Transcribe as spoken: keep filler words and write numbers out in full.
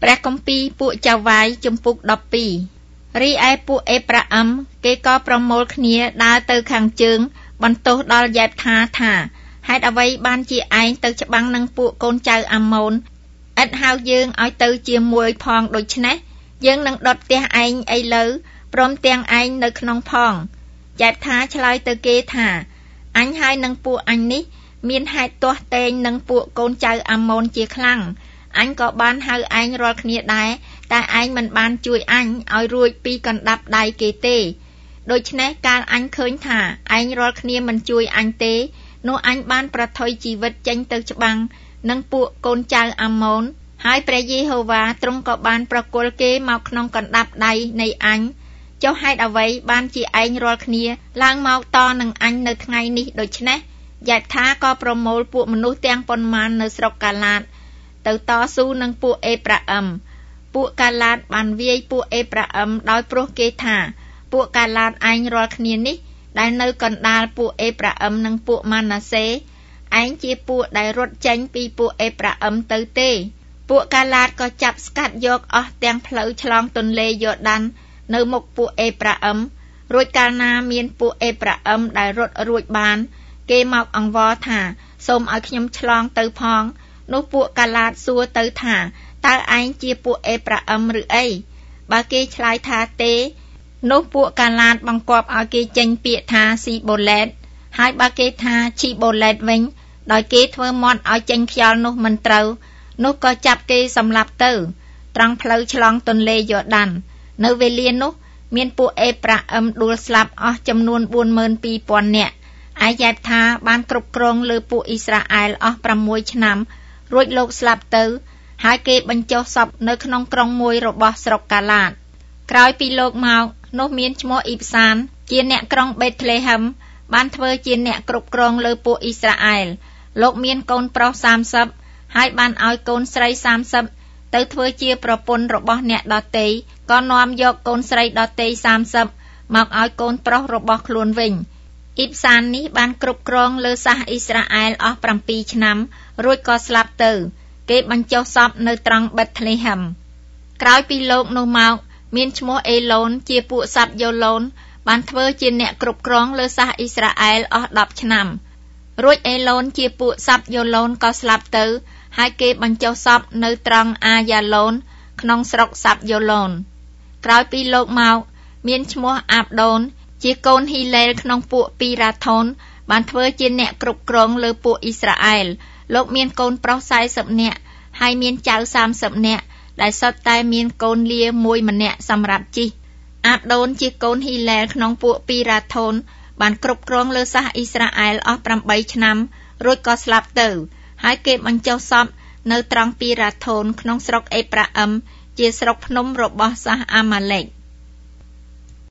ព្រះគម្ពីរពួកចៅវាយជំពូកដប់ពីររីឯពួកអេប្រាអឹមគេក៏ប្រមូលគ្នាដើរទៅខាងជើងបន្ទោសដល់យ៉ែបថាថាហេតុអ្វីបានជាឯងទៅច្បាំងនឹងពួកកូនចៅអាម៉ូនឥតហៅយើងឲ្យទៅជាមួយផងដូច្នេះយើងនឹងដុតផ្ទះឯងឥឡូវព្រមទាំងឯងនៅក្នុងផងយ៉ែបថាឆ្លើយទៅគេថាអញហើយនឹងពួកអញនេះមានហេតុទាស់តែងនឹងពួកកូនចៅអាម៉ូនជាខ្លាំងអញក៏បានហៅឯងរាល់គ្នាដែរតែឯងមិនបានជួយអញឲ្យរួចពីកណ្ដាប់ដៃគេទេដូច្នេះកាលអញឃើញថាឯងរាល់គ្នាមិនជួយអញទេនោះអញបានប្រថុយជីវិតចេញទៅច្បាំងនឹងពួកកូនចៅអាម៉ូនហើយព្រះយេហូវ៉ាទ្រង់ក៏បានប្រគល់គេមកក្នុងកណ្ដាប់ដៃនៃអញចុះហេតុអ្វីបានជាឯងរាល់គ្នាឡើងមកតនឹងអញនៅថ្ងៃនេះដូច្នេះយ៉ែបថាក៏ប្រមូលពួកមនុស្សទាំងប៉ុន្មាននៅស្រុកកាឡាតទៅតស៊ូនឹងពួកអេប្រាអឹមពួកកាឡាតបានវាយពួកអេប្រាអឹមដោយព្រោះគេថាពួកកាឡាតឯងរាល់គ្នានេះដែលនៅកណ្ដាលពួកអេប្រាអឹមនិងពួកម៉ាណាសេឯងជាពួកដែលរត់ចេញពីពួកអេប្រាអឹមទៅទេពួកកាឡាតក៏ចាប់ស្កាត់យកអស់ទាំងផ្លូវឆ្លងទន្លេយ៉ូដាននៅមុខពួកអេប្រាអឹមរួចកាលណាមានពួកអេប្រាអឹមដែលរត់រួចបានគេមកអង្វរថាសូមឲ្យខ្ញុំឆ្លងទៅផងនោះពួកកាឡាតសួរទៅថាតើឯងជាពួកអេប្រាអឹមឬអីបើគេឆ្លើយថាទេនោះពួកកាឡាតបង្គាប់ឲ្យគេចេញពាក្យថាស៊ីបូឡេតហើយបើគេថាឈីបូឡេតវិញដោយគេធ្វើមាត់ឲ្យចេញខ្យល់នោះមិនត្រូវនោះក៏ចាប់គេសម្លាប់ទៅត្រង់ផ្លូវឆ្លងទន្លេយ៉ូដាននៅវេលានោះមានពួកអេប្រាអឹមដួលស្លាប់អស់ចំនួនបួនម៉ឺនពីរពាន់នាក់ឯយ៉ែបថាបានគ្រប់គ្រងលើពួកអ៊ីស្រាអែលអស់ប្រាំមួយឆ្នាំរួចលោកស្លាប់ទៅហើយគេបញ្ចុះសពនៅក្នុងក្រុងមួយរបស់ស្រុកកាឡាតក្រោយពីលោកមកនោះមានឈ្មោះអ៊ីបសានជាអ្នកក្រុងបេតលេហឹមបានធ្វើជាអ្នកគ្រប់គ្រងលើពួកអ៊ីស្រាអែលលោកមានកូនប្រុសសាមសិបហើយបានឲ្យកូនស្រីសាមសិបទៅធ្វើជាប្រពន្ធរបស់អ្នកដទៃក៏នាំយកកូនស្រីដទៃសាមសិបមកឲ្យកូនប្រុសរបស់ខ្លួនវិញអ៊ីបសាននេះបានគ្រប់គ្រងលើសាសអ៊ីស្រាអែលអស់ប្រាំពីរឆ្នាំរួចក៏ស្លាប់ទៅគេបញ្ចុះសពនៅត្រង់បេតលេហឹមក្រោយពីលោកនោះមកមានឈ្មោះអេឡូនជាពួកសាប់យ៉ូឡូនបានធ្វើជាអ្នកគ្រប់គ្រងលើសាសអ៊ីស្រាអែលអស់ដប់ឆ្នាំរួចអេឡូនជាពួកសាប់យ៉ូឡូនក៏ស្លាប់ទៅហើយគេបញ្ចុះសពនៅត្រង់អាយ៉ាឡូនក្នុងស្រុកសាប់យ៉ូឡូនក្រោយពីលោកមកមានឈ្មោះអាបដូនជាកូនហ៊ីឡែលក្នុងពួកពីរ៉ាថូនបានធ្វើជាអ្នកគ្រប់គ្រងលើពួកអ៊ីស្រាអែលលោកមានកូនប្រុសសែសិបនាក់ហើយមានចៅសាមសិបនាក់ដែលសុទ្ធតែមានកូនលាមួយម្នាក់សម្រាប់ជិះអាបដូនជាកូនហ៊ីឡែលក្នុងពួកពីរ៉ាថូនបានគ្រប់គ្រងលើសាសអ៊ីស្រាអែលអស់ប្រាំបីឆ្នាំរួចក៏ស្លាប់ទៅហើយគេបញ្ចុះសពនៅត្រង់ពីរ៉ាថូនក្នុងស្រុកអេប្រាអឹមជាស្រុកភ្នំរបស់សាសអាម៉ាឡេក